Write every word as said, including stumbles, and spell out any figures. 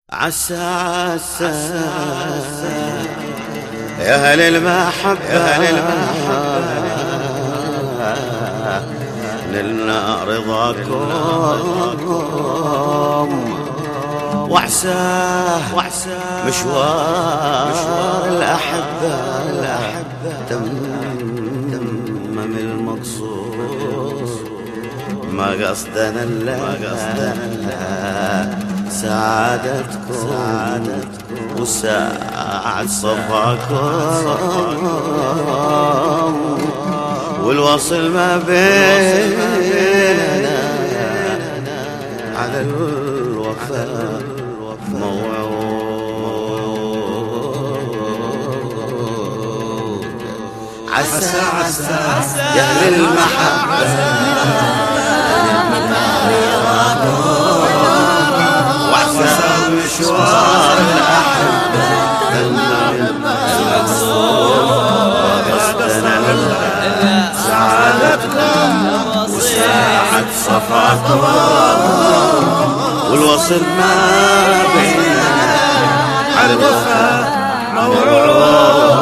عسى عسى يا أهل المحبة يا أهل المحبة نلنا رضاكم وعساه مشوار الأحبة تمم المقصود ما قصدنا إلا سعادتكم وساعد صفاكم والوصل ما بيننا على الوفاء موعود. عسى عسى يا أهل المحبة مشوار الأحبة سعادتكم وساعة صفاكم والوصل ما بيننا على الوفاء موعود.